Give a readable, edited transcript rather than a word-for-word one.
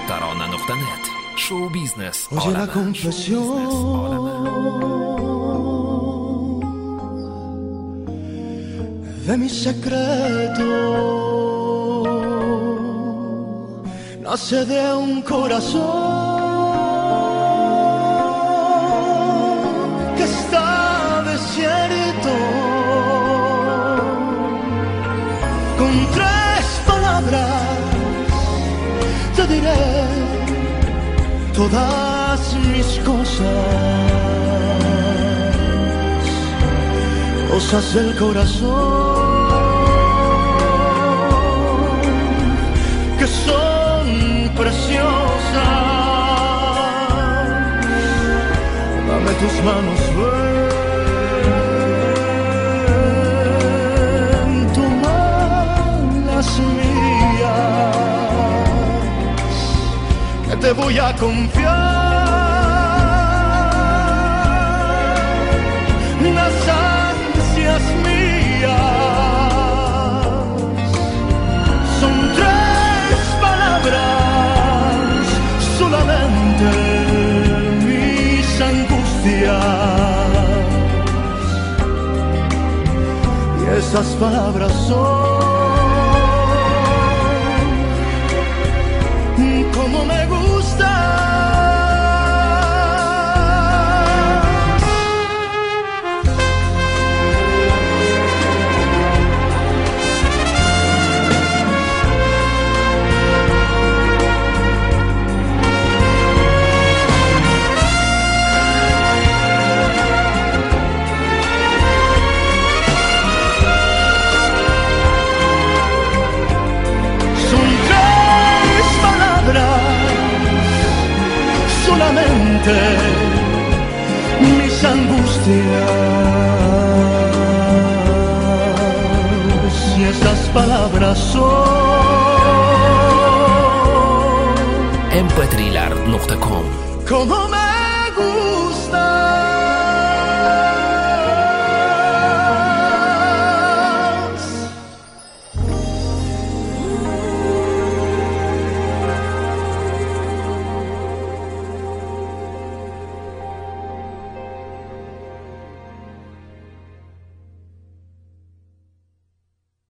tarona.net. Show business Oye la confesión de mi secreto nace de un corazón que está desierto. Con 3 palabras te diré todas mis cosas del corazón que son preciosas. Dame tus manos, ven, toma las mías, que te voy a confiar las ansias mías. Son 3 palabras solamente, mis angustias, y esas palabras son como me gusta. Solamente mis angustias, y estas palabras son mp3lar.com. como me gusta.